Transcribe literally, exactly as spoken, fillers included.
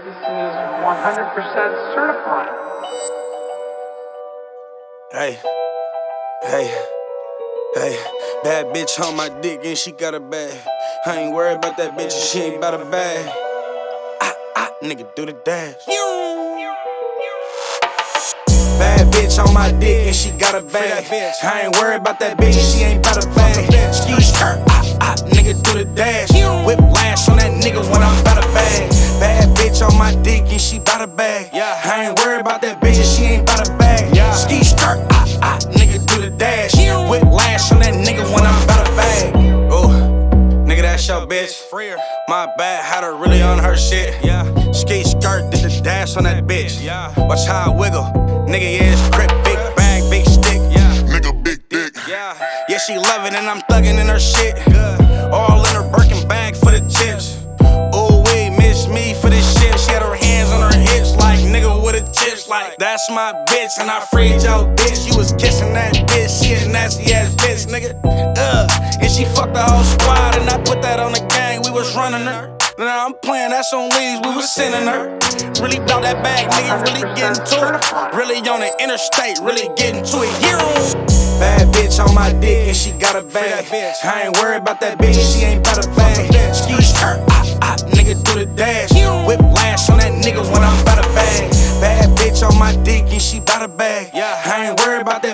This thing is one hundred percent certified. Hey, hey, hey, bad bitch on my dick and she got a bag. I ain't worried about that bitch and she ain't about a bag. Ah, ah, nigga do the dash. Bad bitch on my dick and she got a bag. I ain't worried about that bitch and she ain't about a bag. Ski skirt, ah, ah, nigga do the dash. Whip lash on that nigga when I'm about a bag. Bad bitch on my dick and she bout a bag. I ain't worried about that bitch and she ain't bout a bag. Ski skirt, ah, ah, nigga do the dash. Whip lash on that nigga when I'm bout a bag. Ooh, nigga that's your bitch. My bad, had her really on her shit. Ski skirt, did the dash on that bitch. Watch how I wiggle. Nigga, yeah, it's crip, big bag, big stick. Nigga, big dick. Yeah, she loving and I'm thugging in her shit. All in her Birkin bag for the chips. Ooh, we miss me for this shit. She had her hands on her hips like nigga with the chips. Like, that's my bitch and I freed your bitch. You was kissing that bitch, she a nasty ass bitch, nigga. Uh, and she fucked the whole squad and I put that on the gang, we was running her. Now I'm playing, that's on leaves, we was sending her. Really bout that bag, nigga, really getting to it. Really on the interstate, really getting to it. Hero. Bad bitch on my dick and she got a bag. I ain't worried about that bitch and she ain't bout a bag. Ski skirt, ah, ah, nigga do the dash. Whip lash on that nigga when I'm bout a bag. Bad bitch on my dick and she bout a bag. I ain't worried about that